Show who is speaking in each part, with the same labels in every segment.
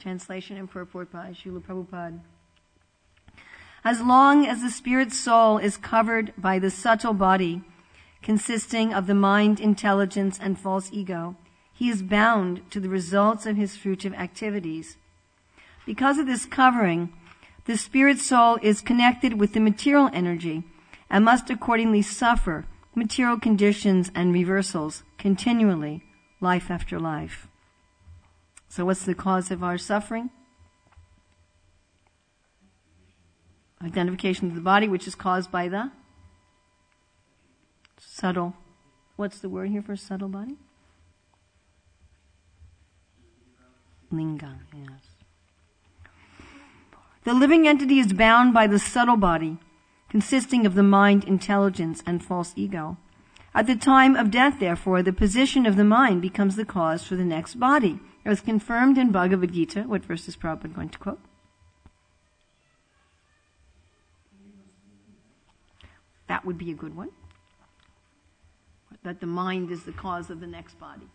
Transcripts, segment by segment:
Speaker 1: Translation and purport by Srila Prabhupada. As long as the spirit soul is covered by the subtle body, consisting of the mind, intelligence, and false ego, he is bound to the results of his fruitive activities. Because of this covering, the spirit soul is connected with the material energy and must accordingly suffer material conditions and reversals continually, life after life. So what's the cause of our suffering? Identification of the body, which is caused by the subtle. What's the word here for subtle body? Linga, yes. The living entity is bound by the subtle body, consisting of the mind, intelligence, and false ego. At the time of death, therefore, the position of the mind becomes the cause for the next body. It was confirmed in Bhagavad Gita. What verse is Prabhupada going to quote? That would be a good one. That the mind is the cause of the next body.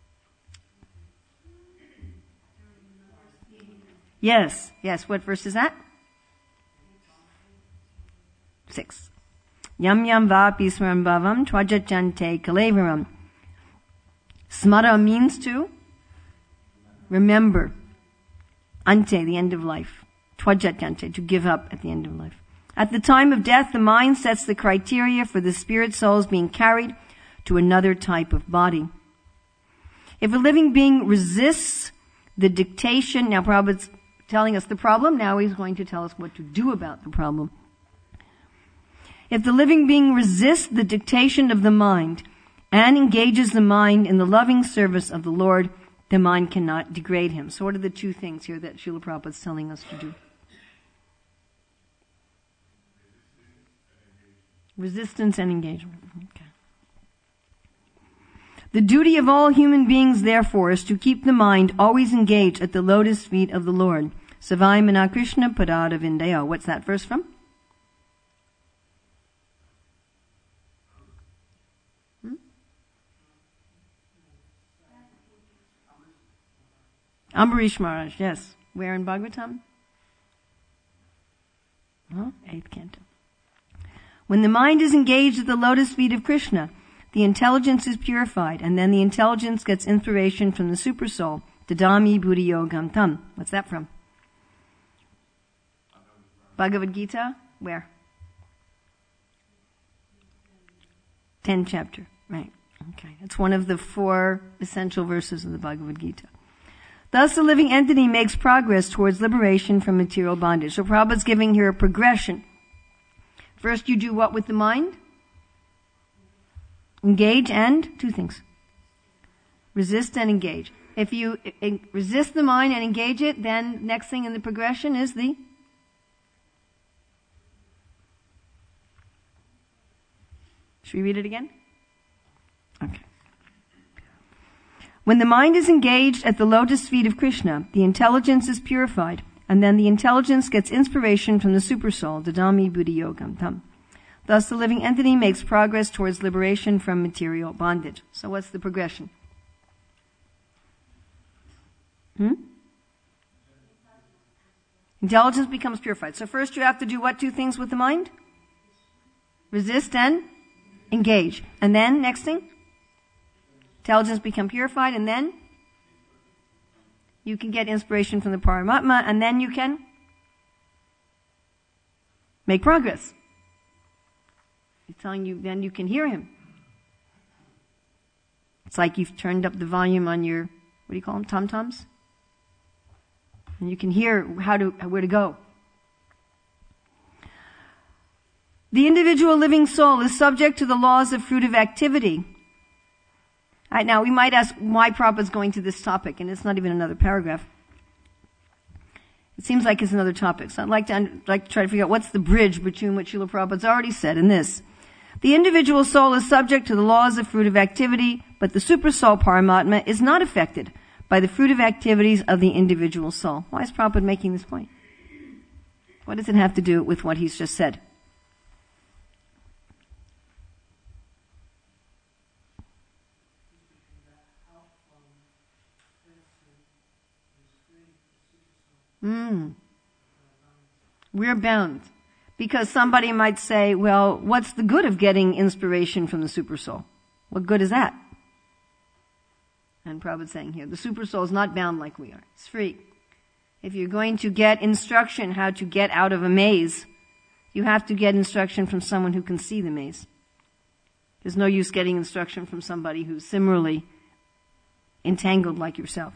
Speaker 1: Yes. What verse is that? 6. Yam yam vapi smaram bhavam twajachante kalevaram. Smara means to remember. Ante, the end of life. Twajachante, to give up at the end of life. At the time of death, the mind sets the criteria for the spirit souls being carried to another type of body. If a living being resists the dictation, now Prabhupada's telling us the problem, now he's going to tell us what to do about the problem. If the living being resists the dictation of the mind and engages the mind in the loving service of the Lord, the mind cannot degrade him. So what are the two things here that Srila Prabhupada is telling us to do? Resistance and engagement. Okay. The duty of all human beings, therefore, is to keep the mind always engaged at the lotus feet of the Lord. Savai Mana Krishna Padada Vindaya. What's that verse from? Ambarish Maharaj, yes. Where in Bhagavatam? 8th canto. When the mind is engaged at the lotus feet of Krishna, the intelligence is purified, and then the intelligence gets inspiration from the Supersoul, Dadami Buddhi Yogam Tam. What's that from? Bhagavad Gita? Where? 10th chapter, right. Okay. It's one of the 4 essential verses of the Bhagavad Gita. Thus, the living entity makes progress towards liberation from material bondage. So Prabhupada's giving here a progression. First, you do what with the mind? Engage and 2 things. Resist and engage. If you resist the mind and engage it, then next thing in the progression is the... Should we read it again? Okay. When the mind is engaged at the lotus feet of Krishna, the intelligence is purified, and then the intelligence gets inspiration from the Supersoul, Dadami Buddhi Yogam Tam. Thus, the living entity makes progress towards liberation from material bondage. So what's the progression? Intelligence becomes purified. So first you have to do what 2 things with the mind? Resist and engage. And then, next thing? Intelligence become purified, and then you can get inspiration from the Paramatma, and then you can make progress. He's telling you, then you can hear him. It's like you've turned up the volume on your, what do you call them, tom-toms? And you can hear where to go. The individual living soul is subject to the laws of fruitive activity. All right, now we might ask why Prabhupada's going to this topic, and it's not even another paragraph. It seems like it's another topic. So I'd like to try to figure out what's the bridge between what Srila Prabhupada's already said and this. The individual soul is subject to the laws of fruitive activity, but the Supersoul Paramatma is not affected by the fruitive activities of the individual soul. Why is Prabhupada making this point? What does it have to do with what he's just said? We're bound. Because somebody might say, well, what's the good of getting inspiration from the Supersoul? What good is that? And Prabhupada's saying here, the Supersoul is not bound like we are. It's free. If you're going to get instruction how to get out of a maze, you have to get instruction from someone who can see the maze. There's no use getting instruction from somebody who's similarly entangled like yourself.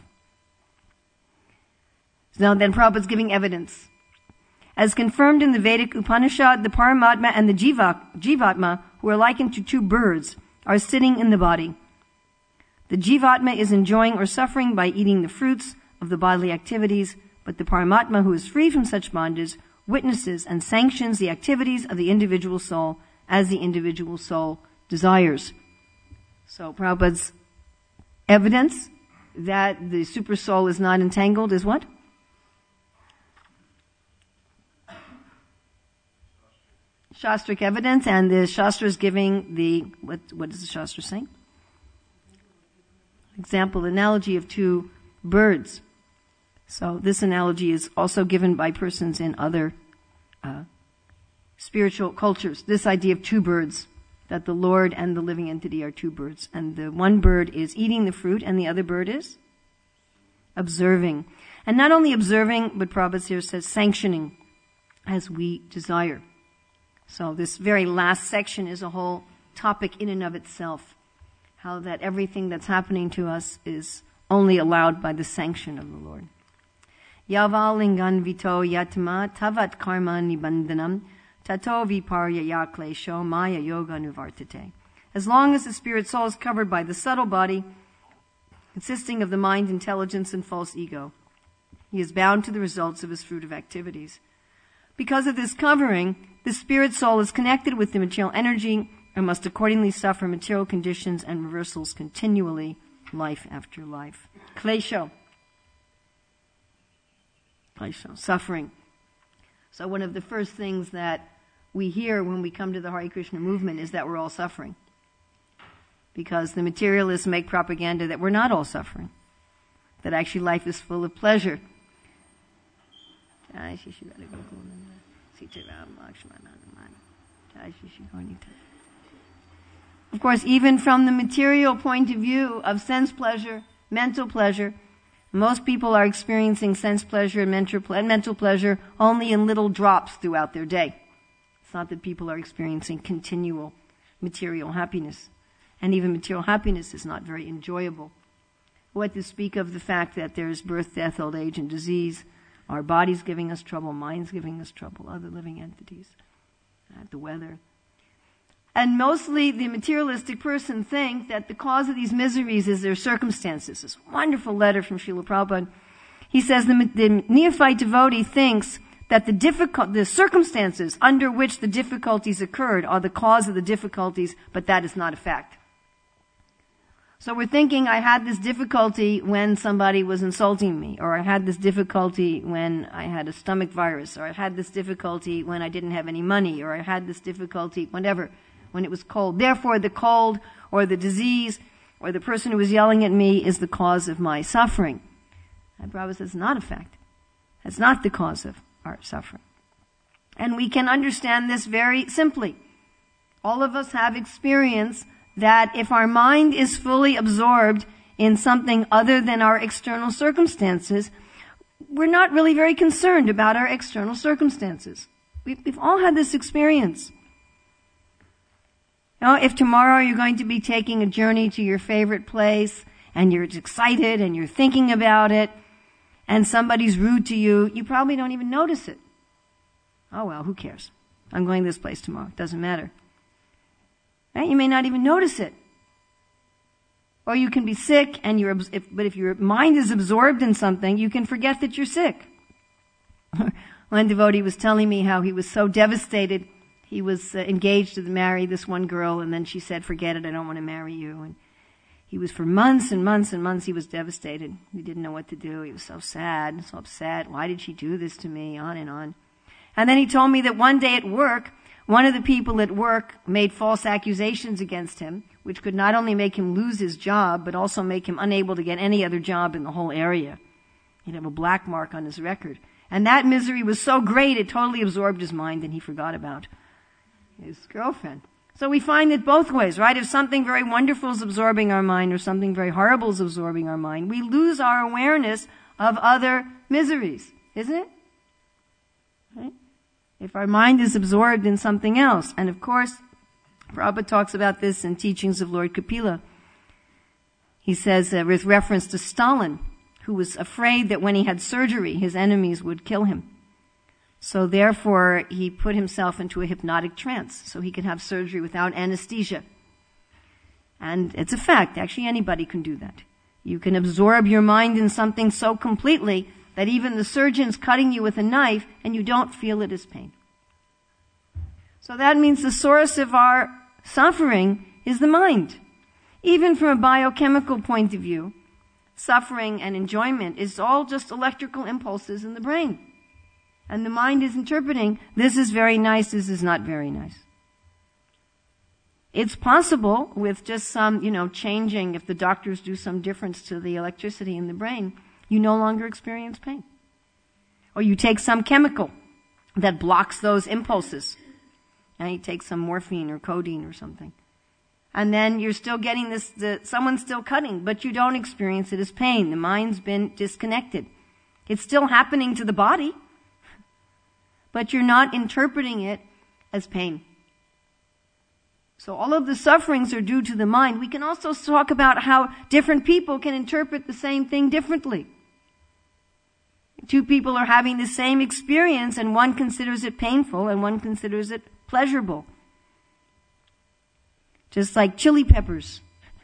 Speaker 1: So now then Prabhupada's giving evidence. As confirmed in the Vedic Upanishad, the Paramatma and the Jivatma, who are likened to two birds, are sitting in the body. The Jivatma is enjoying or suffering by eating the fruits of the bodily activities, but the Paramatma, who is free from such bondage, witnesses and sanctions the activities of the individual soul as the individual soul desires. So Prabhupada's evidence that the super soul is not entangled is what? Shastric evidence, and the Shastra is giving the, what is the Shastra saying? Example, analogy of two birds. So this analogy is also given by persons in other spiritual cultures. This idea of two birds, that the Lord and the living entity are two birds. And the one bird is eating the fruit and the other bird is observing. And not only observing, but Prabhupada here says sanctioning as we desire. So this very last section is a whole topic in and of itself. How that everything that's happening to us is only allowed by the sanction of the Lord. Yavalingan vito yatma tavat karma nibandhanam tato viparya yaklesho maya yoga nuvartate. As long as the spirit soul is covered by the subtle body, consisting of the mind, intelligence, and false ego, he is bound to the results of his fruitive activities. Because of this covering, the spirit soul is connected with the material energy and must accordingly suffer material conditions and reversals continually, life after life. Klesho. Suffering. So one of the first things that we hear when we come to the Hare Krishna movement is that we're all suffering. Because the materialists make propaganda that we're not all suffering. That actually life is full of pleasure. Of course, even from the material point of view of sense pleasure, mental pleasure, most people are experiencing sense pleasure and mental pleasure only in little drops throughout their day. It's not that people are experiencing continual material happiness. And even material happiness is not very enjoyable. What to speak of the fact that there's birth, death, old age, and disease, our bodies giving us trouble, minds giving us trouble, other living entities, the weather. And mostly the materialistic person think that the cause of these miseries is their circumstances. This wonderful letter from Srila Prabhupada. He says the neophyte devotee thinks that the circumstances under which the difficulties occurred are the cause of the difficulties, but that is not a fact. So we're thinking, I had this difficulty when somebody was insulting me, or I had this difficulty when I had a stomach virus, or I had this difficulty when I didn't have any money, or I had this difficulty, whatever, when it was cold. Therefore, the cold, or the disease, or the person who was yelling at me is the cause of my suffering. And Prabhupada says, it's not a fact. It's not the cause of our suffering. And we can understand this very simply. All of us have experience that if our mind is fully absorbed in something other than our external circumstances, we're not really very concerned about our external circumstances. We've all had this experience. You know, if tomorrow you're going to be taking a journey to your favorite place, and you're excited, and you're thinking about it, and somebody's rude to you, you probably don't even notice it. Oh well, who cares? I'm going to this place tomorrow. It doesn't matter. Right? You may not even notice it. Or you can be sick, and but if your mind is absorbed in something, you can forget that you're sick. One devotee was telling me how he was so devastated. He was engaged to marry this one girl, and then she said, forget it, I don't want to marry you. And he was for months and months and months, he was devastated. He didn't know what to do. He was so sad, so upset. Why did she do this to me? On and on. And then he told me that one day at work, one of the people at work made false accusations against him, which could not only make him lose his job, but also make him unable to get any other job in the whole area. He'd have a black mark on his record. And that misery was so great, it totally absorbed his mind and he forgot about his girlfriend. So we find it both ways, right? If something very wonderful is absorbing our mind or something very horrible is absorbing our mind, we lose our awareness of other miseries, isn't it? Right? If our mind is absorbed in something else. And of course, Prabhupada talks about this in Teachings of Lord Kapila. He says, with reference to Stalin, who was afraid that when he had surgery, his enemies would kill him. So therefore, he put himself into a hypnotic trance so he could have surgery without anesthesia. And it's a fact. Actually, anybody can do that. You can absorb your mind in something so completely that even the surgeon's cutting you with a knife and you don't feel it as pain. So that means the source of our suffering is the mind. Even from a biochemical point of view, suffering and enjoyment is all just electrical impulses in the brain. And the mind is interpreting, this is very nice, this is not very nice. It's possible with just some, changing, if the doctors do some difference to the electricity in the brain, you no longer experience pain. Or you take some chemical that blocks those impulses. And you take some morphine or codeine or something. And then you're still getting someone's still cutting, but you don't experience it as pain. The mind's been disconnected. It's still happening to the body, but you're not interpreting it as pain. So all of the sufferings are due to the mind. We can also talk about how different people can interpret the same thing differently. Two people are having the same experience and one considers it painful and one considers it pleasurable. Just like chili peppers.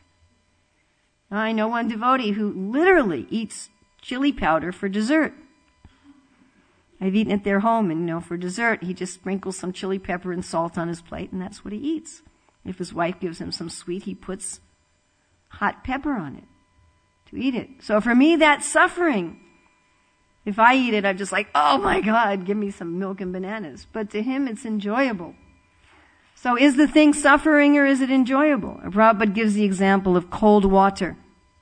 Speaker 1: I know one devotee who literally eats chili powder for dessert. I've eaten at their home and, for dessert, he just sprinkles some chili pepper and salt on his plate and that's what he eats. If his wife gives him some sweet, he puts hot pepper on it to eat it. So for me, that's suffering. If I eat it, I'm just like, oh my God, give me some milk and bananas. But to him, it's enjoyable. So is the thing suffering or is it enjoyable? Prabhupada gives the example of cold water.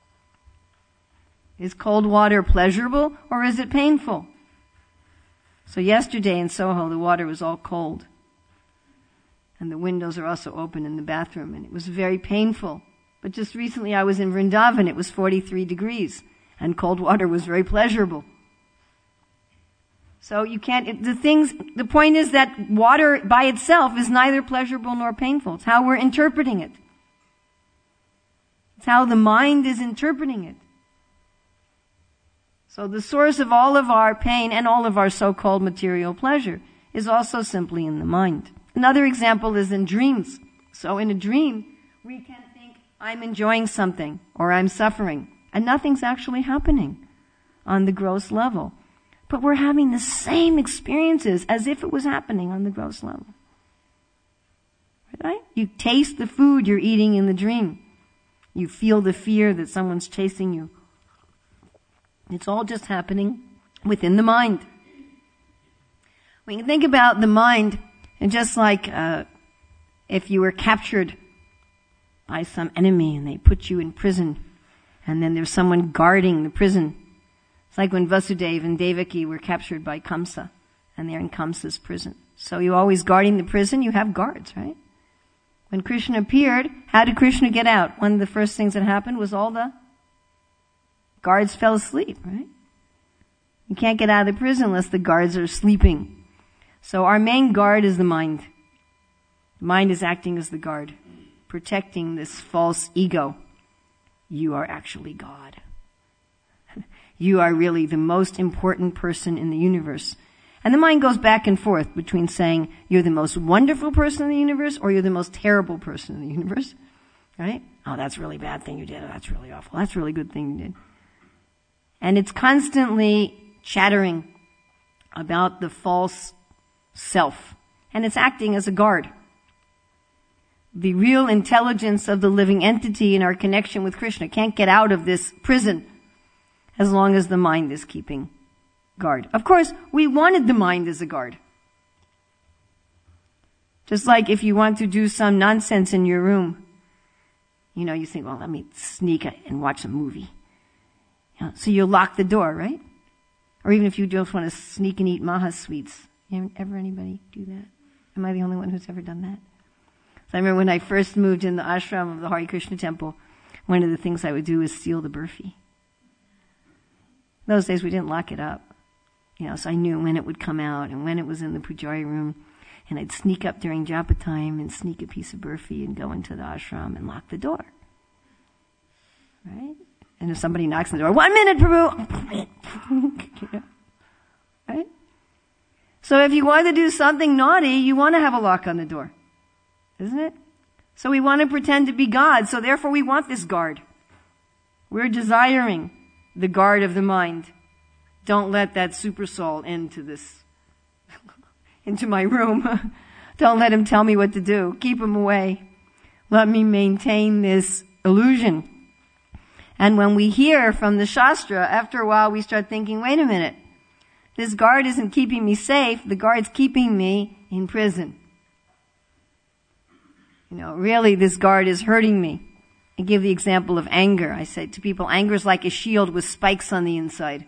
Speaker 1: Is cold water pleasurable or is it painful? So yesterday in Soho, the water was all cold. And the windows are also open in the bathroom, and it was very painful. But just recently I was in Vrindavan, it was 43 degrees, and cold water was very pleasurable. So the point is that water by itself is neither pleasurable nor painful. It's how we're interpreting it. It's how the mind is interpreting it. So the source of all of our pain and all of our so-called material pleasure is also simply in the mind. Another example is in dreams. So in a dream, we can think, I'm enjoying something or I'm suffering, and nothing's actually happening on the gross level. But we're having the same experiences as if it was happening on the gross level. Right? You taste the food you're eating in the dream. You feel the fear that someone's chasing you. It's all just happening within the mind. We can think about the mind, and just like if you were captured by some enemy and they put you in prison, and then there's someone guarding the prison. It's like when Vasudeva and Devaki were captured by Kamsa, and they're in Kamsa's prison. So you're always guarding the prison, you have guards, right? When Krishna appeared, how did Krishna get out? One of the first things that happened was all the guards fell asleep, right? You can't get out of the prison unless the guards are sleeping. So our main guard is the mind. The mind is acting as the guard, protecting this false ego. You are actually God. You are really the most important person in the universe. And the mind goes back and forth between saying you're the most wonderful person in the universe or you're the most terrible person in the universe. Right? Oh, that's a really bad thing you did. Oh, that's really awful. That's a really good thing you did. And it's constantly chattering about the false self. And it's acting as a guard. The real intelligence of the living entity in our connection with Krishna can't get out of this prison as long as the mind is keeping guard. Of course, we wanted the mind as a guard. Just like if you want to do some nonsense in your room, you think, well, let me sneak and watch a movie. So you lock the door, right? Or even if you just want to sneak and eat Maha sweets. Ever anybody do that? Am I the only one who's ever done that? So I remember when I first moved in the ashram of the Hare Krishna temple, one of the things I would do was steal the burfi. Those days we didn't lock it up. So I knew when it would come out and when it was in the pujari room. And I'd sneak up during japa time and sneak a piece of burfi and go into the ashram and lock the door. Right? And if somebody knocks on the door, 1 minute, Prabhu! Right? So if you want to do something naughty, you want to have a lock on the door. Isn't it? So we want to pretend to be God, so therefore we want this guard. We're desiring the guard of the mind. Don't let that super soul into my room. Don't let him tell me what to do. Keep him away. Let me maintain this illusion. And when we hear from the Shastra, after a while we start thinking, wait a minute, this guard isn't keeping me safe, the guard's keeping me in prison. Really this guard is hurting me. I give the example of anger. I say to people, anger is like a shield with spikes on the inside.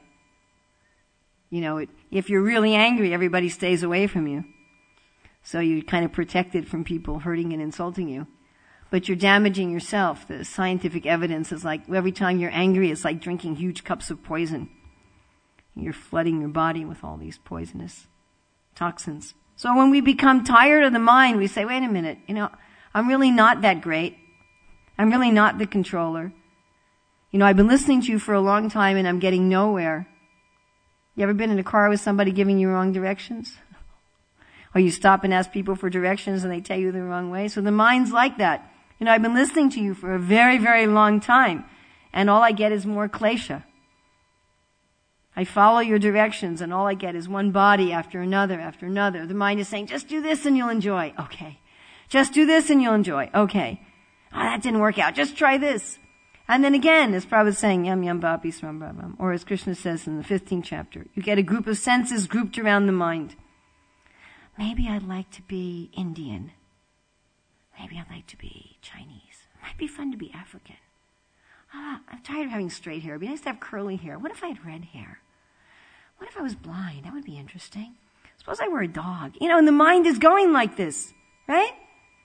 Speaker 1: If you're really angry, everybody stays away from you. So you're kind of protected from people hurting and insulting you. But you're damaging yourself. The scientific evidence is like every time you're angry, it's like drinking huge cups of poison. You're flooding your body with all these poisonous toxins. So when we become tired of the mind, we say, wait a minute, I'm really not that great. I'm really not the controller. I've been listening to you for a long time and I'm getting nowhere. You ever been in a car with somebody giving you wrong directions? Or you stop and ask people for directions and they tell you the wrong way? So the mind's like that. I've been listening to you for a very, very long time and all I get is more klesha. I follow your directions and all I get is one body after another after another. The mind is saying, just do this and you'll enjoy. Okay. Just do this and you'll enjoy. Okay. Oh, that didn't work out. Just try this. And then again, as Prabhupada is saying, yam yam bhapi sram bhavam, or as Krishna says in the 15th chapter, you get a group of senses grouped around the mind. Maybe I'd like to be Indian. Maybe I'd like to be Chinese. It might be fun to be African. I'm tired of having straight hair. It'd be nice to have curly hair. What if I had red hair? What if I was blind? That would be interesting. Suppose I were a dog. And the mind is going like this, right?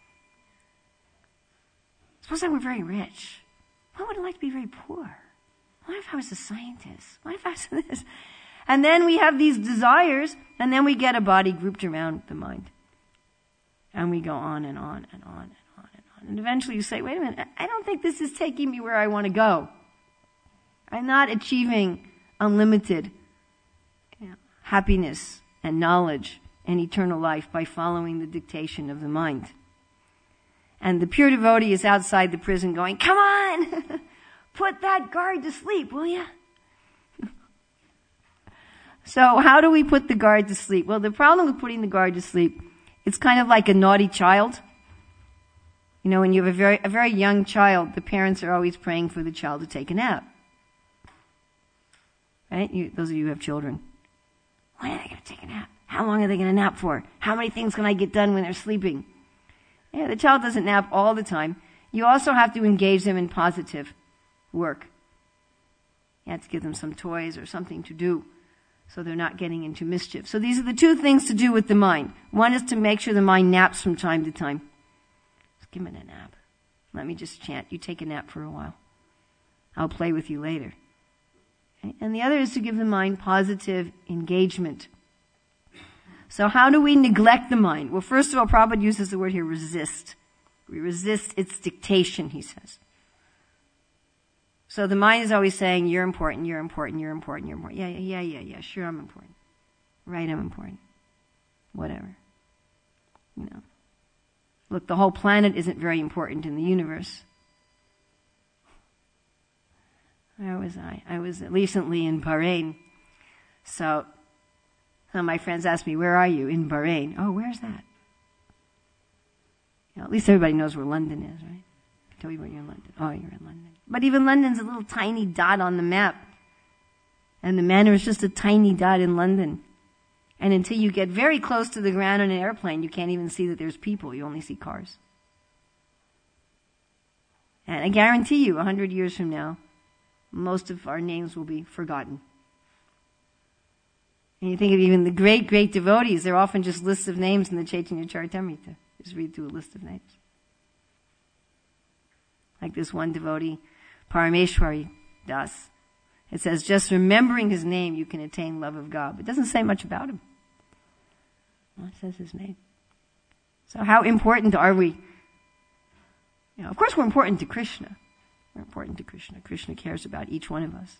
Speaker 1: Suppose I were very rich. What would it like to be very poor? What if I was a scientist? What if I was this? And then we have these desires, and then we get a body grouped around the mind. And we go on and on and on and on and on. And eventually you say, wait a minute, I don't think this is taking me where I want to go. I'm not achieving unlimited happiness and knowledge and eternal life by following the dictation of the mind. And the pure devotee is outside the prison going, come on, put that guard to sleep, will you? So how do we put the guard to sleep? Well, the problem with putting the guard to sleep, it's kind of like a naughty child. When you have a very young child, the parents are always praying for the child to take a nap. Right? Those of you who have children. When are they going to take a nap? How long are they going to nap for? How many things can I get done when they're sleeping? The child doesn't nap all the time. You also have to engage them in positive work. You have to give them some toys or something to do so they're not getting into mischief. So these are the two things to do with the mind. One is to make sure the mind naps from time to time. Just give it a nap. Let me just chant. You take a nap for a while. I'll play with you later. Okay? And the other is to give the mind positive engagement. So how do we neglect the mind? Well, first of all, Prabhupada uses the word here, resist. We resist its dictation, he says. So the mind is always saying, you're important, you're important, you're important, you're important. Yeah, sure I'm important. Right, I'm important. Whatever. Look, the whole planet isn't very important in the universe. Where was I? I was recently in Bahrain. So some of my friends asked me, where are you? In Bahrain. Oh, where's that? At least everybody knows where London is, right? I tell you where you're in London. Oh, you're in London. But even London's a little tiny dot on the map. And the manor is just a tiny dot in London. And until you get very close to the ground in an airplane, you can't even see that there's people. You only see cars. And I guarantee you, 100 years from now, most of our names will be forgotten. And you think of even the great, great devotees, they're often just lists of names in the Chaitanya Charitamrita. Just read through a list of names. Like this one devotee, Parameshwari Das. It says, just remembering his name, you can attain love of God. But it doesn't say much about him. Well, it says his name. So how important are we? Of course we're important to Krishna. We're important to Krishna. Krishna cares about each one of us.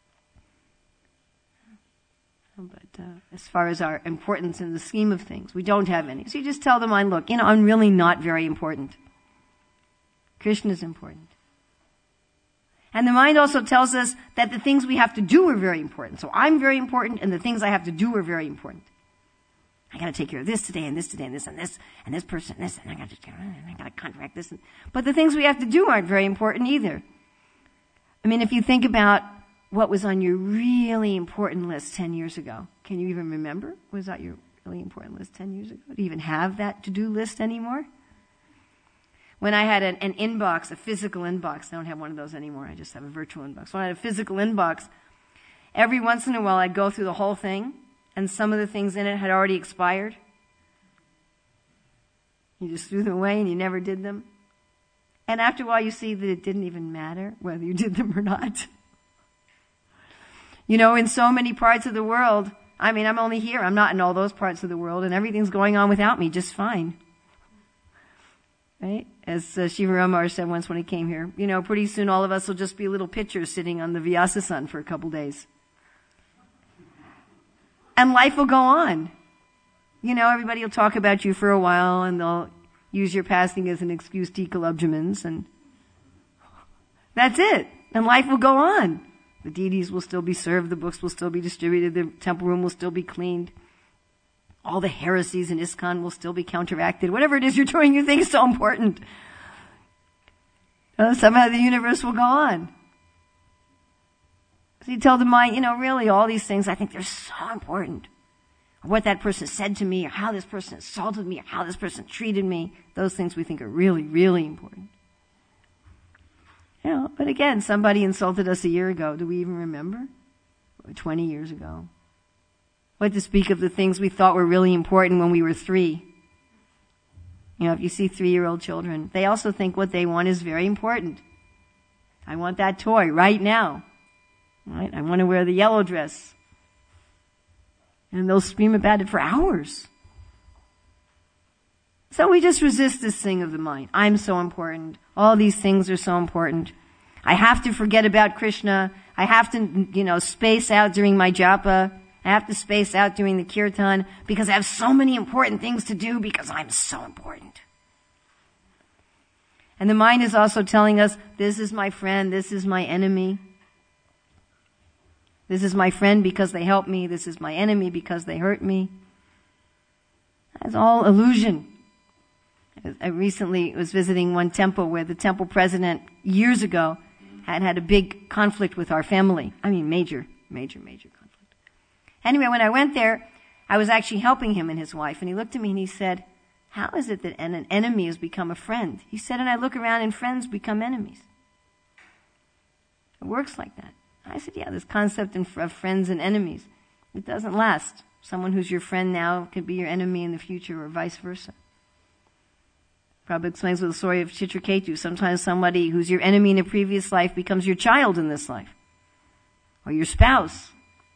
Speaker 1: But as far as our importance in the scheme of things, we don't have any. So you just tell the mind, look, I'm really not very important. Krishna is important. And the mind also tells us that the things we have to do are very important. So I'm very important, and the things I have to do are very important. I got to take care of this today, and this today, and this, and this, and this person, and this, and I got to contract this. But the things we have to do aren't very important either. I mean, if you think about what was on your really important list 10 years ago, can you even remember? Was that your really important list 10 years ago? Do you even have that to-do list anymore? When I had an inbox, a physical inbox, I don't have one of those anymore, I just have a virtual inbox. When I had a physical inbox, every once in a while I'd go through the whole thing, and some of the things in it had already expired. You just threw them away and you never did them. And after a while you see that it didn't even matter whether you did them or not. In so many parts of the world, I'm only here, I'm not in all those parts of the world, and everything's going on without me just fine. Right? As Shiva Ramar said once when he came here, pretty soon all of us will just be little pictures sitting on the Vyasa-sun for a couple days. And life will go on. Everybody will talk about you for a while, and they'll use your passing as an excuse to equilibriments, and that's it. And life will go on. The deities will still be served, the books will still be distributed, the temple room will still be cleaned. All the heresies in ISKCON will still be counteracted. Whatever it is you're doing, you think is so important. Somehow the universe will go on. So you tell the mind, really all these things, I think they're so important. Or what that person said to me, or how this person insulted me, or how this person treated me. Those things we think are really, really important. But again, somebody insulted us a year ago. Do we even remember? Or 20 years ago. What to speak of the things we thought were really important when we were 3. If you see 3-year-old children, they also think what they want is very important. I want that toy right now. Right? I want to wear the yellow dress. And they'll scream about it for hours. So we just resist this thing of the mind. I'm so important. All these things are so important. I have to forget about Krishna. I have to, space out during my japa. I have to space out during the kirtan because I have so many important things to do because I'm so important. And the mind is also telling us, this is my friend, this is my enemy. This is my friend because they help me. This is my enemy because they hurt me. That's all illusion. I recently was visiting one temple where the temple president years ago had a big conflict with our family. Major conflict. Anyway, when I went there, I was actually helping him and his wife, and he looked at me and he said, how is it that an enemy has become a friend? He said, and I look around and friends become enemies. It works like that. I said, yeah, this concept of friends and enemies, it doesn't last. Someone who's your friend now could be your enemy in the future or vice versa. Prabhupada explains with the story of Chitraketu. Sometimes somebody who's your enemy in a previous life becomes your child in this life. Or your spouse.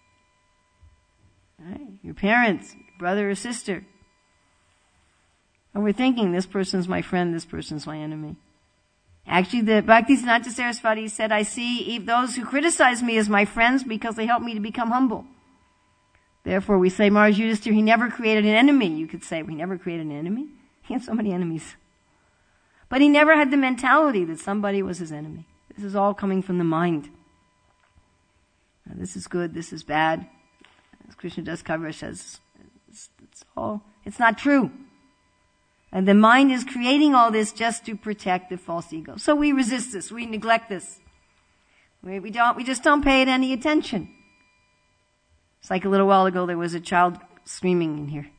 Speaker 1: Right? Your parents, your brother or sister. And we're thinking, this person's my friend, this person's my enemy. Actually, the Bhaktisiddhanta Saraswati said, I see those who criticize me as my friends because they help me to become humble. Therefore, we say, Maharaj Yudhisthira, he never created an enemy. You could say, he never created an enemy. He had so many enemies. But he never had the mentality that somebody was his enemy. This is all coming from the mind. Now, this is good, this is bad. As Krishna Das Kaviraj says, it's not true. And the mind is creating all this just to protect the false ego. So we resist this, we neglect this. We just don't pay it any attention. It's like a little while ago there was a child screaming in here.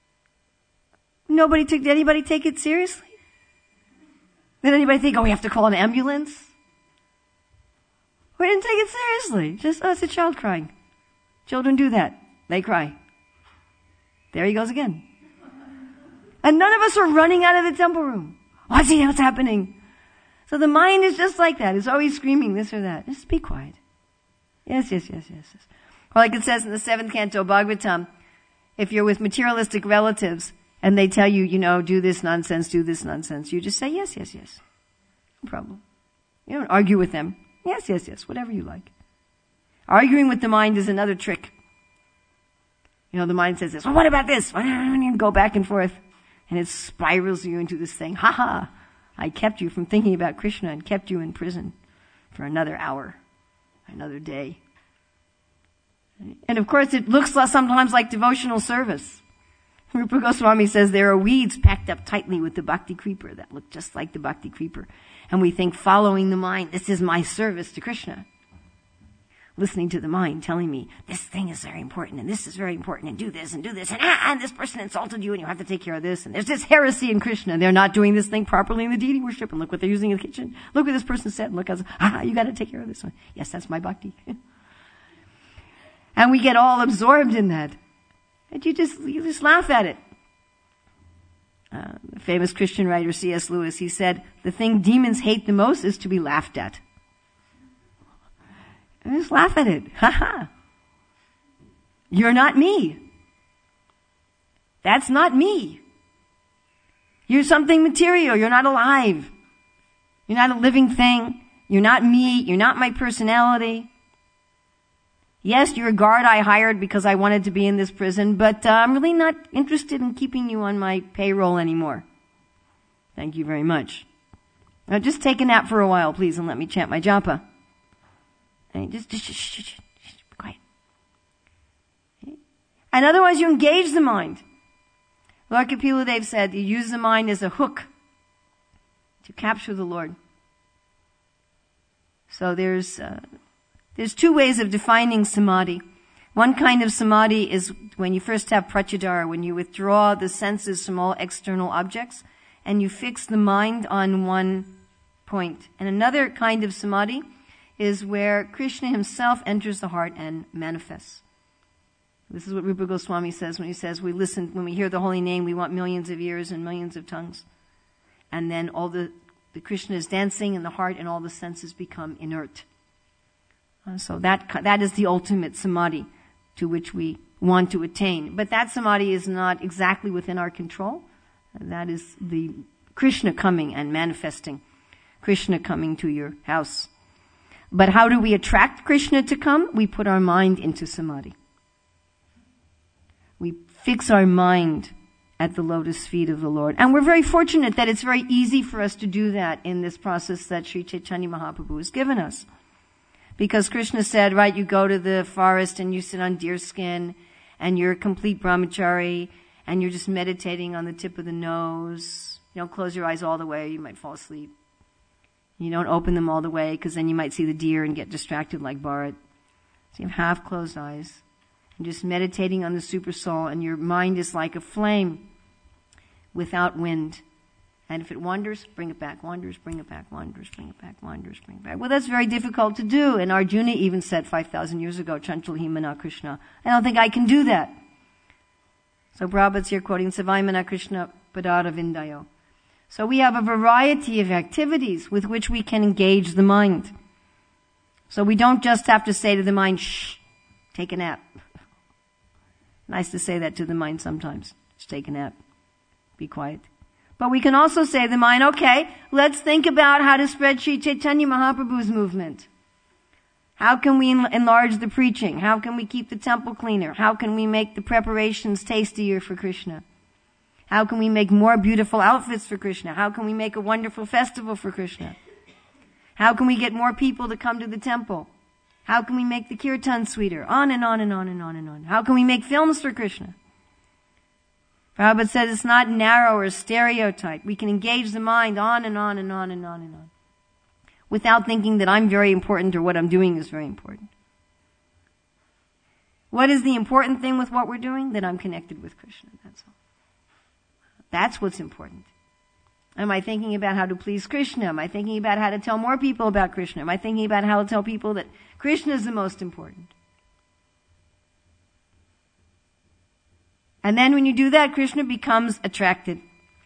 Speaker 1: Did anybody take it seriously? Did anybody think, we have to call an ambulance? We didn't take it seriously. Just, it's a child crying. Children do that. They cry. There he goes again. And none of us are running out of the temple room. What's happening? So the mind is just like that. It's always screaming this or that. Just be quiet. Yes. Or like it says in the 7th canto Bhagavatam, if you're with materialistic relatives and they tell you, do this nonsense, you just say yes. No problem. You don't argue with them. Yes, whatever you like. Arguing with the mind is another trick. The mind says this, well, what about this? And go back and forth. And it spirals you into this thing. I kept you from thinking about Krishna and kept you in prison for another hour, another day. And of course it looks sometimes like devotional service. Rupa Goswami says there are weeds packed up tightly with the bhakti creeper that look just like the bhakti creeper. And we think following the mind, this is my service to Krishna. Listening to the mind telling me, this thing is very important, and this is very important, and do this, and this person insulted you, and you have to take care of this, and there's this heresy in Krishna. They're not doing this thing properly in the deity worship, and look what they're using in the kitchen. Look what this person said, and look how, you gotta take care of this one. Yes, that's my bhakti. And we get all absorbed in that. And you just laugh at it. The famous Christian writer C.S. Lewis, he said, the thing demons hate the most is to be laughed at. And just laugh at it. You're not me. That's not me. You're something material. You're not alive. You're not a living thing. You're not me. You're not my personality. Yes, you're a guard I hired because I wanted to be in this prison, but I'm really not interested in keeping you on my payroll anymore. Thank you very much. Now just take a nap for a while, please, and let me chant my japa. And just be quiet. And otherwise you engage the mind. Lord Kapiladev said, you use the mind as a hook to capture the Lord. So there's two ways of defining samadhi. One kind of samadhi is when you first have pratyadhara, when you withdraw the senses from all external objects and you fix the mind on one point. And another kind of samadhi is where Krishna himself enters the heart and manifests. This is what Rupa Goswami says when he says when we hear the holy name, we want millions of ears and millions of tongues. And then all the Krishna is dancing in the heart and all the senses become inert. So that is the ultimate samadhi to which we want to attain. But that samadhi is not exactly within our control. That is the Krishna coming and manifesting. Krishna coming to your house. But how do we attract Krishna to come? We put our mind into samadhi. We fix our mind at the lotus feet of the Lord. And we're very fortunate that it's very easy for us to do that in this process that Sri Chaitanya Mahaprabhu has given us. Because Krishna said, right, you go to the forest and you sit on deerskin and you're a complete brahmachari and you're just meditating on the tip of the nose. You don't close your eyes all the way, you might fall asleep. You don't open them all the way because then you might see the deer and get distracted like Bharat. So you have half closed eyes and just meditating on the super soul, and your mind is like a flame without wind. And if it wanders, bring it back, wanders, bring it back, wanders, bring it back, wanders, bring it back. Well, that's very difficult to do. And Arjuna even said 5,000 years ago, Chanchal Himana Krishna. I don't think I can do that. So Prabhupada's here quoting Savaimana Krishna Padara Vindayo. So we have a variety of activities with which we can engage the mind. So we don't just have to say to the mind, shh, take a nap. Nice to say that to the mind sometimes. Just take a nap. Be quiet. But we can also say to the mind, okay, let's think about how to spread Sri Chaitanya Mahaprabhu's movement. How can we enlarge the preaching? How can we keep the temple cleaner? How can we make the preparations tastier for Krishna? How can we make more beautiful outfits for Krishna? How can we make a wonderful festival for Krishna? How can we get more people to come to the temple? How can we make the kirtan sweeter? On and on and on and on and on. How can we make films for Krishna? Prabhupada says it's not narrow or stereotype. We can engage the mind on and on and on and on and on. Without thinking that I'm very important or what I'm doing is very important. What is the important thing with what we're doing? That I'm connected with Krishna, that's all. That's what's important. Am I thinking about how to please Krishna? Am I thinking about how to tell more people about Krishna? Am I thinking about how to tell people that Krishna is the most important? And then when you do that, Krishna becomes attracted.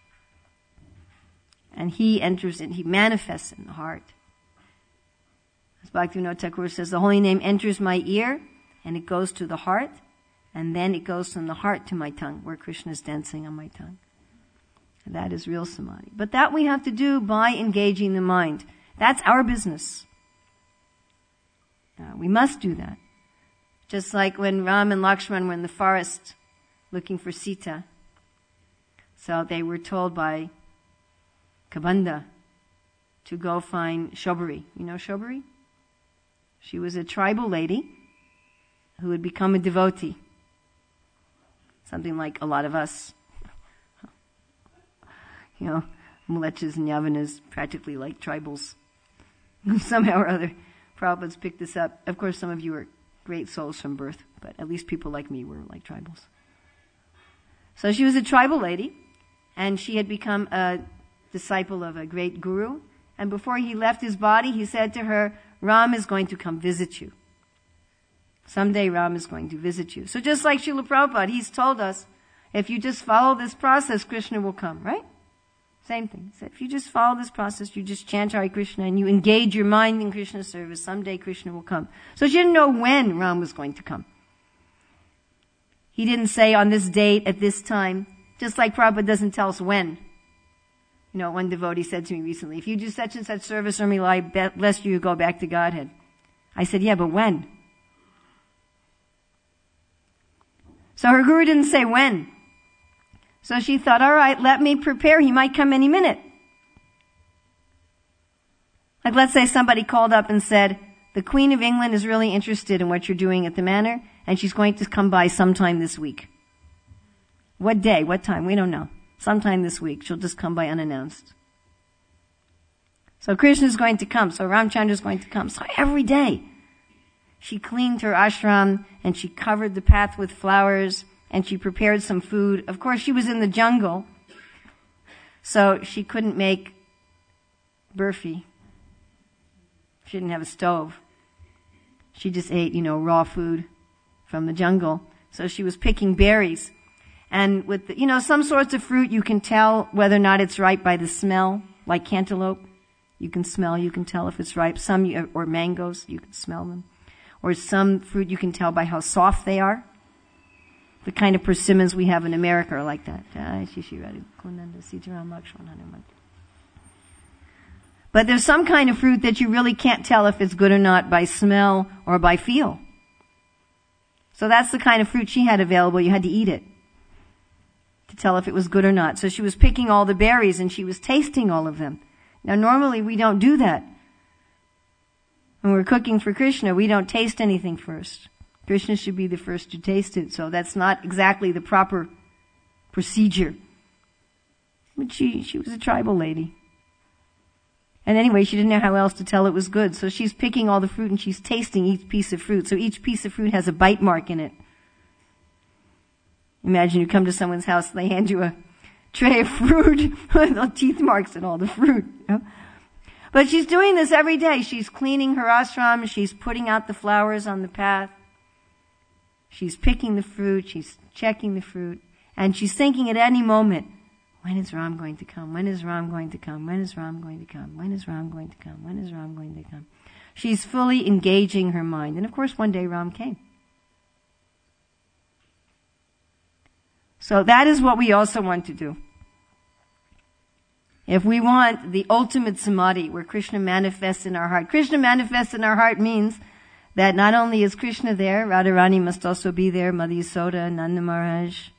Speaker 1: And he enters in, he manifests in the heart. As Bhaktivinoda Thakur says, the holy name enters my ear, and it goes to the heart, and then it goes from the heart to my tongue, where Krishna is dancing on my tongue. And that is real samadhi. But that we have to do by engaging the mind. That's our business. We must do that. Just like when Ram and Lakshman were in the forest looking for Sita. So they were told by Kabanda to go find Shobari. You know Shobari? She was a tribal lady who had become a devotee. Something like a lot of us. You know, Mlechas and Yavanas practically like tribals. Somehow or other, Prabhupada's picked this up. Of course, some of you are great souls from birth, but at least people like me were like tribals. So she was a tribal lady, and she had become a disciple of a great guru. And before he left his body, he said to her, Ram is going to come visit you. Someday Ram is going to visit you. So just like Srila Prabhupada, he's told us, if you just follow this process, Krishna will come, right? Same thing. So if you just follow this process, you just chant Hare Krishna and you engage your mind in Krishna's service, someday Krishna will come. So she didn't know when Ram was going to come. He didn't say on this date, at this time, just like Prabhupada doesn't tell us when. You know, one devotee said to me recently, if you do such and such service, Urmila, bless you, go back to Godhead. I said, yeah, but when? So her guru didn't say when. So she thought, all right, let me prepare. He might come any minute. Like let's say somebody called up and said, the Queen of England is really interested in what you're doing at the manor, and she's going to come by sometime this week. What day? What time? We don't know. Sometime this week. She'll just come by unannounced. So Krishna's going to come. So Ramchandra's going to come. So every day, she cleaned her ashram, and she covered the path with flowers, and she prepared some food. Of course, she was in the jungle, so she couldn't make burfi. She didn't have a stove. She just ate, raw food from the jungle. So she was picking berries. And with, some sorts of fruit, you can tell whether or not it's ripe by the smell, like cantaloupe. You can tell if it's ripe. Or mangoes, you can smell them. Or some fruit you can tell by how soft they are. The kind of persimmons we have in America are like that. But there's some kind of fruit that you really can't tell if it's good or not by smell or by feel. So that's the kind of fruit she had available. You had to eat it to tell if it was good or not. So she was picking all the berries and she was tasting all of them. Now normally we don't do that. When we're cooking for Krishna, we don't taste anything first. Krishna should be the first to taste it, so that's not exactly the proper procedure. But she was a tribal lady. And anyway, she didn't know how else to tell it was good, so she's picking all the fruit and she's tasting each piece of fruit. So each piece of fruit has a bite mark in it. Imagine you come to someone's house, they hand you a tray of fruit with teeth marks and all the fruit. But she's doing this every day. She's cleaning her ashram, she's putting out the flowers on the path. She's picking the fruit, she's checking the fruit, and she's thinking at any moment, when is Ram going to come? When is Ram going to come? When is Ram going to come? When is Ram going to come? When is Ram going to come? She's fully engaging her mind. And of course, one day Ram came. So that is what we also want to do. If we want the ultimate samadhi, where Krishna manifests in our heart. Krishna manifests in our heart means that not only is Krishna there, Radharani must also be there, Mother Yasoda, Nanda Maharaj,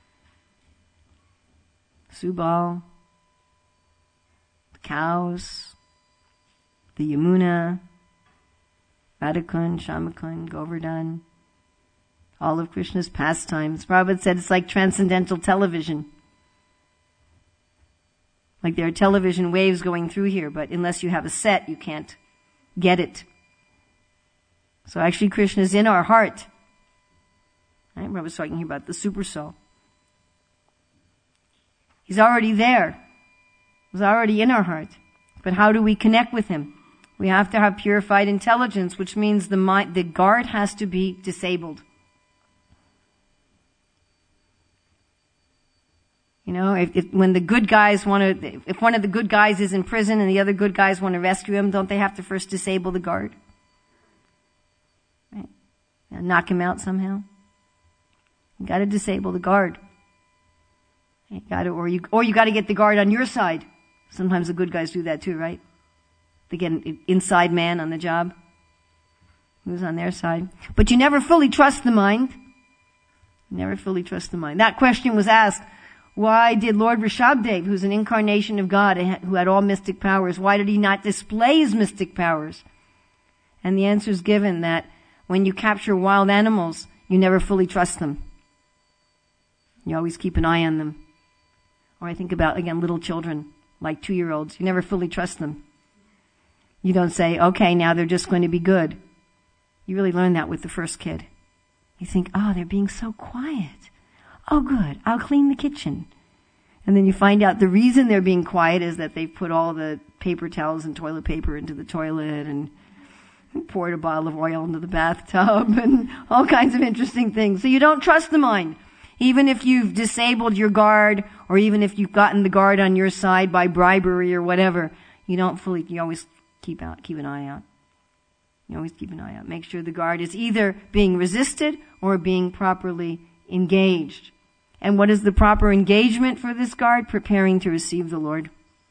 Speaker 1: Subal, the cows, the Yamuna, Radhakund, Shamakund, Govardhan, all of Krishna's pastimes. Prabhupada said it's like transcendental television. Like there are television waves going through here, but unless you have a set, you can't get it. So actually Krishna is in our heart. Right? I was talking here about the super soul. He's already there. He's already in our heart. But how do we connect with him? We have to have purified intelligence, which means the guard has to be disabled. when the good guys if one of the good guys is in prison and the other good guys want to rescue him, don't they have to first disable the guard? Right? And knock him out somehow. You got to disable the guard. You got to get the guard on your side. Sometimes the good guys do that too, right? They get an inside man on the job who's on their side. But you never fully trust the mind. Never fully trust the mind. That question was asked, why did Lord Rishabdev, who's an incarnation of God, who had all mystic powers, why did he not display his mystic powers? And the answer is given that when you capture wild animals, you never fully trust them. You always keep an eye on them. Or I think about, again, little children, like 2-year-olds. You never fully trust them. You don't say, okay, now they're just going to be good. You really learn that with the first kid. You think, oh, they're being so quiet. Oh, good, I'll clean the kitchen. And then you find out the reason they're being quiet is that they've put all the paper towels and toilet paper into the toilet and poured a bottle of oil into the bathtub and all kinds of interesting things. So you don't trust the mind. Even if you've disabled your guard, or even if you've gotten the guard on your side by bribery or whatever, you always keep an eye out. You always keep an eye out. Make sure the guard is either being resisted or being properly engaged. And what is the proper engagement for this guard? Preparing to receive the Lord.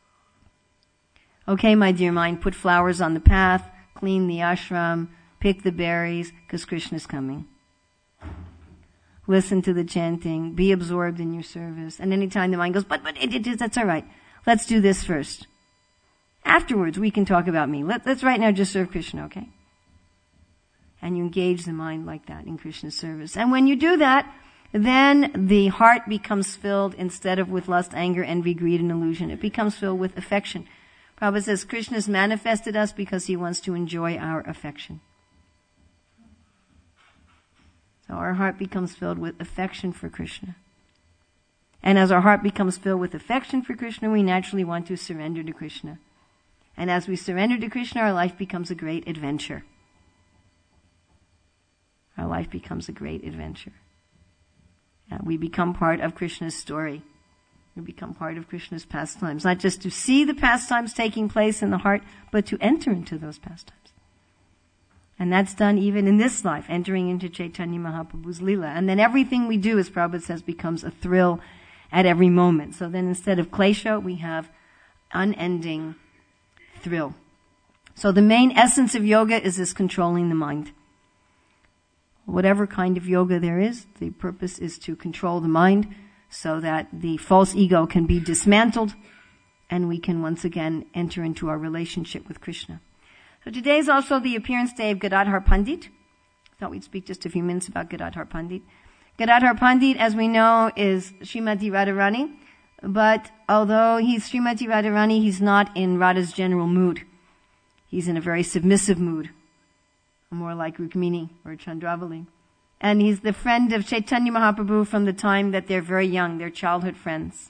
Speaker 1: Okay, my dear mind, put flowers on the path, clean the ashram, pick the berries, because Krishna's coming. Listen to the chanting, be absorbed in your service. And anytime the mind goes, but that's all right. Let's do this first. Afterwards, we can talk about me. Let's right now just serve Krishna, okay? And you engage the mind like that in Krishna's service. And when you do that, then the heart becomes filled, instead of with lust, anger, envy, greed, and illusion, it becomes filled with affection. Prabhupada says Krishna has manifested us because he wants to enjoy our affection. So our heart becomes filled with affection for Krishna. And as our heart becomes filled with affection for Krishna, we naturally want to surrender to Krishna. And as we surrender to Krishna, our life becomes a great adventure. Our life becomes a great adventure. We become part of Krishna's story. We become part of Krishna's pastimes. Not just to see the pastimes taking place in the heart, but to enter into those pastimes. And that's done even in this life, entering into Chaitanya Mahaprabhu's Leela. And then everything we do, as Prabhupada says, becomes a thrill at every moment. So then instead of klesha, we have unending thrill. So the main essence of yoga is this controlling the mind. Whatever kind of yoga there is, the purpose is to control the mind so that the false ego can be dismantled and we can once again enter into our relationship with Krishna. So today is also the appearance day of Gadadhar Pandit. I thought we'd speak just a few minutes about Gadadhar Pandit. Gadadhar Pandit, as we know, is Srimati Radharani, but although he's Srimati Radharani, he's not in Radha's general mood. He's in a very submissive mood, more like Rukmini or Chandravali. And he's the friend of Chaitanya Mahaprabhu from the time that they're very young. They're childhood friends.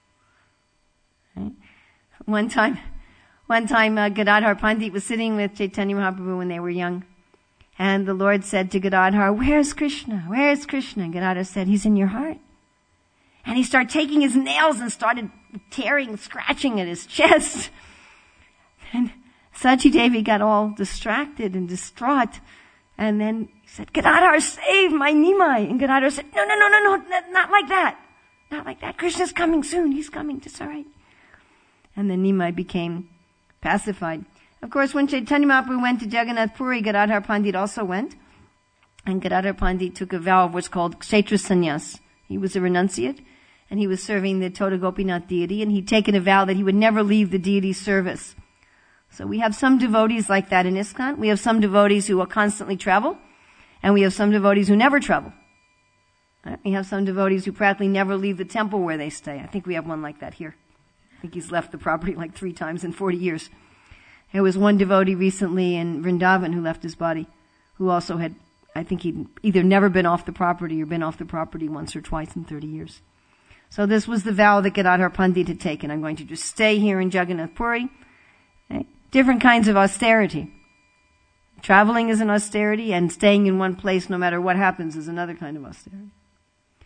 Speaker 1: Right? One time, Gadadhar Pandit was sitting with Chaitanya Mahaprabhu when they were young. And the Lord said to Gadadhar, "Where's Krishna? Where is Krishna?" And Gadadhar said, "He's in your heart." And he started taking his nails and started tearing, scratching at his chest. And Sachi Devi got all distracted and distraught. And then he said, "Gadadhar, save my Nimai." And Gadadhar said, No, not like that. Not like that. Krishna's coming soon. He's coming. It's all right. And then Nimai became pacified. Of course, when Chaitanya Mahaprabhu went to Jagannath Puri, Gadadhar Pandit also went. And Gadadhar Pandit took a vow of what's called Kshetra Sannyas. He was a renunciate, and he was serving the Toda Gopinath deity, and he'd taken a vow that he would never leave the deity's service. So we have some devotees like that in ISKCON. We have some devotees who will constantly travel, and we have some devotees who never travel. We have some devotees who practically never leave the temple where they stay. I think we have one like that here. I think he's left the property like 3 times in 40 years. There was one devotee recently in Vrindavan who left his body, who also had, I think he'd either never been off the property or been off the property once or twice in 30 years. So this was the vow that Gadadhar Pandit had taken. I'm going to just stay here in Jagannath Puri. Okay? Different kinds of austerity. Traveling is an austerity, and staying in one place no matter what happens is another kind of austerity.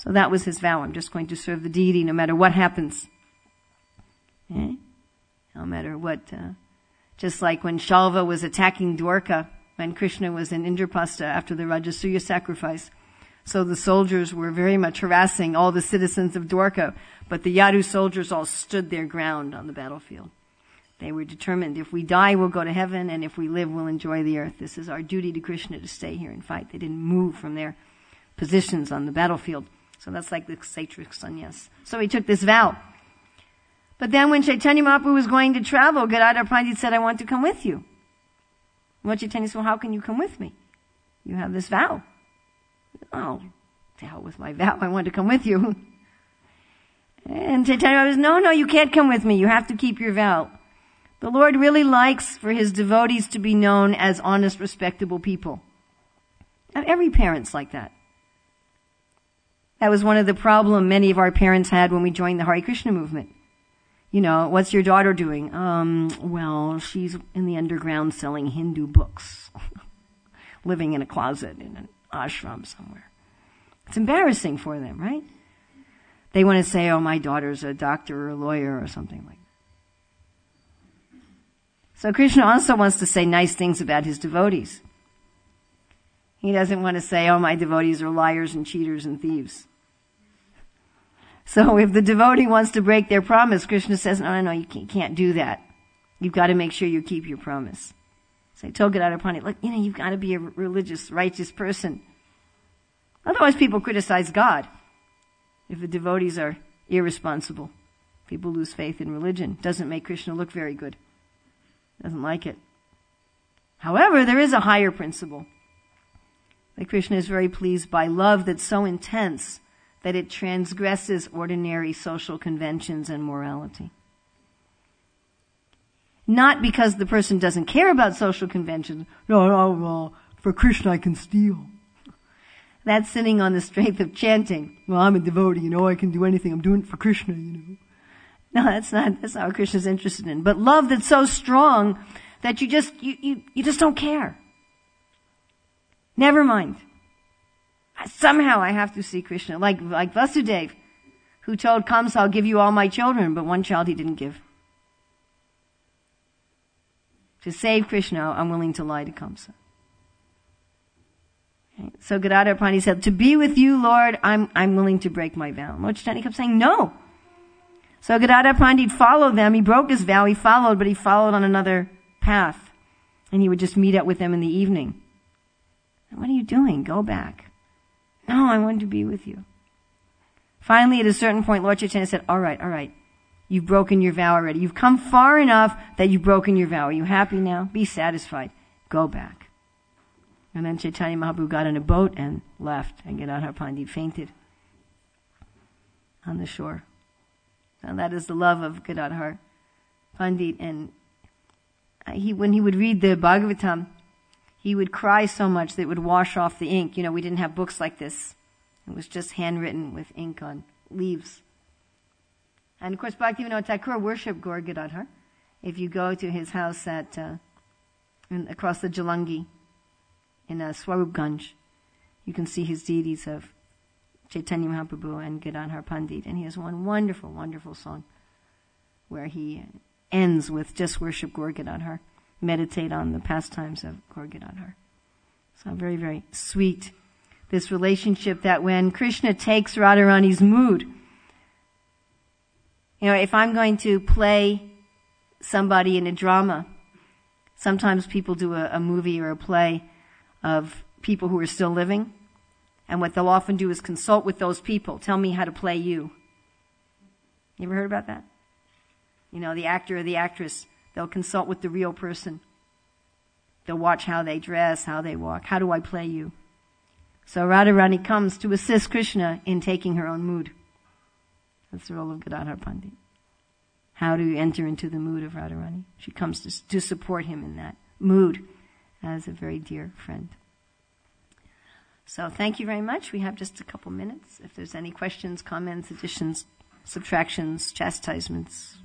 Speaker 1: So that was his vow. I'm just going to serve the deity no matter what happens. No matter what. Just like when Shalva was attacking Dwarka, when Krishna was in Indraprastha after the Rajasuya sacrifice. So the soldiers were very much harassing all the citizens of Dwarka, but the Yadu soldiers all stood their ground on the battlefield. They were determined, if we die, we'll go to heaven, and if we live, we'll enjoy the earth. This is our duty to Krishna, to stay here and fight. They didn't move from their positions on the battlefield. So that's like the kshatriya sannyas. So he took this vow. But then when Chaitanya Mahaprabhu was going to travel, Gadadhar Pandit said, I want to come with you. Lord Chaitanya said, well, how can you come with me? You have this vow. Oh, to hell with my vow. I want to come with you. And Chaitanya Mahaprabhu said, no, you can't come with me. You have to keep your vow. The Lord really likes for his devotees to be known as honest, respectable people. Not every parent's like that. That was one of the problems many of our parents had when we joined the Hare Krishna movement. You know, what's your daughter doing? Well, she's in the underground selling Hindu books. Living in a closet in an ashram somewhere. It's embarrassing for them, right? They want to say, oh, my daughter's a doctor or a lawyer or something like that. So Krishna also wants to say nice things about his devotees. He doesn't want to say, oh, my devotees are liars and cheaters and thieves. So if the devotee wants to break their promise, Krishna says, no, you can't do that. You've got to make sure you keep your promise. So he told Gadadhar Pandit, look, you've got to be a religious, righteous person. Otherwise people criticize God. If the devotees are irresponsible, people lose faith in religion. Doesn't make Krishna look very good. Doesn't like it. However, there is a higher principle. That Krishna is very pleased by love that's so intense that it transgresses ordinary social conventions and morality. Not because the person doesn't care about social conventions. No, for Krishna I can steal. That's sitting on the strength of chanting. Well, I'm a devotee, I can do anything. I'm doing it for Krishna, No, that's not what Krishna's interested in. But love that's so strong that you just don't care. Never mind. Somehow I have to see Krishna. Like Vasudeva, who told Kamsa, I'll give you all my children, but one child he didn't give. To save Krishna, I'm willing to lie to Kamsa. Okay. So Gadadhar Pandit said, to be with you, Lord, I'm willing to break my vow. Lord Chaitanya kept saying, no. So Gadadhar Pandit followed them. He broke his vow. He followed, but he followed on another path. And he would just meet up with them in the evening. What are you doing? Go back. No, I want to be with you. Finally, at a certain point, Lord Chaitanya said, all right. You've broken your vow already. You've come far enough that you've broken your vow. Are you happy now? Be satisfied. Go back. And then Chaitanya Mahaprabhu got in a boat and left. And Gadadhar Pandit fainted on the shore. And that is the love of Gadadhar Pandit. And when he would read the Bhagavatam, he would cry so much that it would wash off the ink. We didn't have books like this. It was just handwritten with ink on leaves. And of course, Bhaktivinoda Thakur worshipped Gaur Gadadhar. If you go to his house across the Jalangi in Swarupganj, you can see his deities of Chaitanya Mahaprabhu and Gadadhar Pandit. And he has one wonderful, wonderful song where he ends with just worship Gaur Gadadhar. Meditate on the pastimes of Gaur Gadadhar. So very, very sweet. This relationship that when Krishna takes Radharani's mood, if I'm going to play somebody in a drama, sometimes people do a movie or a play of people who are still living, and what they'll often do is consult with those people. Tell me how to play you. You ever heard about that? The actor or the actress, they'll consult with the real person. They'll watch how they dress, how they walk. How do I play you? So Radharani comes to assist Krishna in taking her own mood. That's the role of Gadadhar Pandit. How do you enter into the mood of Radharani? She comes to support him in that mood as a very dear friend. So thank you very much. We have just a couple minutes. If there's any questions, comments, additions, subtractions, chastisements,